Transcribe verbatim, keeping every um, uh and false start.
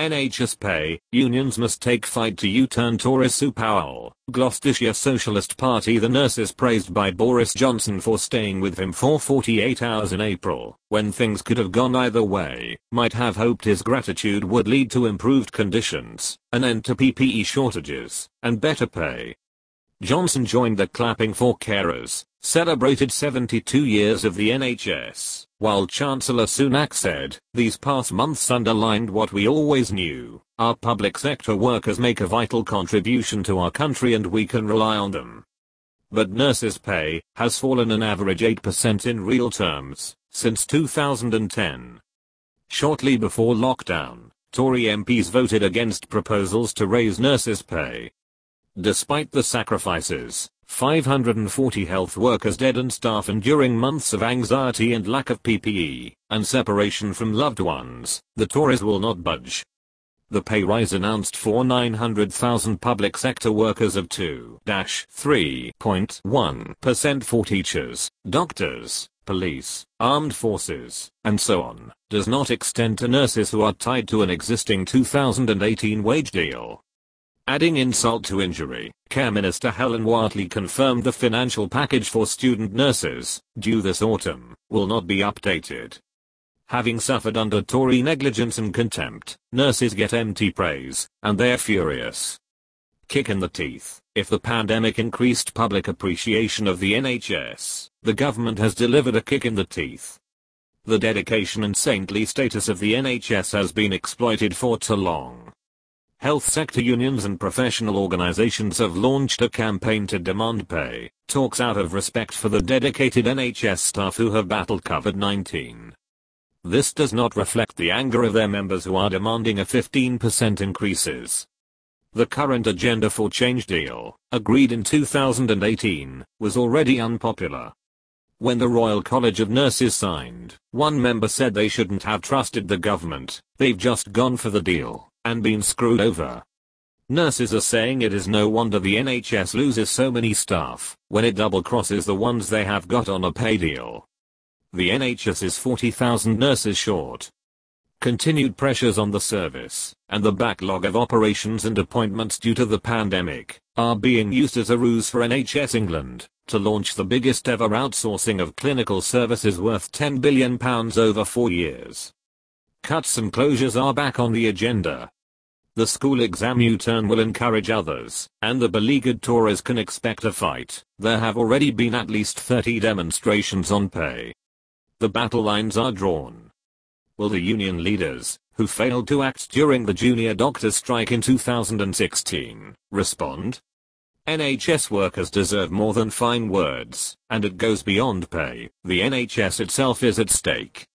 N H S pay, unions must take fight to U-turn Tory Sue Powell, Gloucestershire Socialist Party. The nurses praised by Boris Johnson for staying with him for forty-eight hours in April, when things could have gone either way, might have hoped his gratitude would lead to improved conditions, an end to P P E shortages, and better pay. Johnson joined the clapping for carers, celebrated seventy-two years of the N H S, while Chancellor Sunak said, "These past months underlined what we always knew, our public sector workers make a vital contribution to our country and we can rely on them." But nurses' pay has fallen an average eight percent in real terms since two thousand ten. Shortly before lockdown, Tory M Ps voted against proposals to raise nurses' pay. Despite the sacrifices, five hundred forty health workers dead and staff enduring months of anxiety and lack of P P E, and separation from loved ones, the Tories will not budge. The pay rise announced for nine hundred thousand public sector workers of two to three point one percent for teachers, doctors, police, armed forces, and so on, does not extend to nurses who are tied to an existing two thousand eighteen wage deal. Adding insult to injury, Care Minister Helen Whately confirmed the financial package for student nurses, due this autumn, will not be updated. Having suffered under Tory negligence and contempt, nurses get empty praise, and they're furious. Kick in the teeth. If the pandemic increased public appreciation of the N H S, the government has delivered a kick in the teeth. The dedication and saintly status of the N H S has been exploited for too long. Health sector unions and professional organizations have launched a campaign to demand pay talks out of respect for the dedicated N H S staff who have battled COVID nineteen. This does not reflect the anger of their members who are demanding a fifteen percent increases. The current Agenda for Change deal, agreed in two thousand eighteen, was already unpopular. When the Royal College of Nurses signed, one member said they shouldn't have trusted the government, they've just gone for the deal and been screwed over. Nurses are saying it is no wonder the N H S loses so many staff when it double crosses the ones they have got on a pay deal. The N H S is forty thousand nurses short. Continued pressures on the service, and the backlog of operations and appointments due to the pandemic, are being used as a ruse for N H S England to launch the biggest ever outsourcing of clinical services worth ten billion pounds over four years. Cuts and closures are back on the agenda. The school exam U-turn will encourage others, and the beleaguered Tories can expect a fight. There have already been at least thirty demonstrations on pay. The battle lines are drawn. Will the union leaders, who failed to act during the junior doctors' strike in two thousand sixteen, respond? N H S workers deserve more than fine words, and it goes beyond pay. The N H S itself is at stake.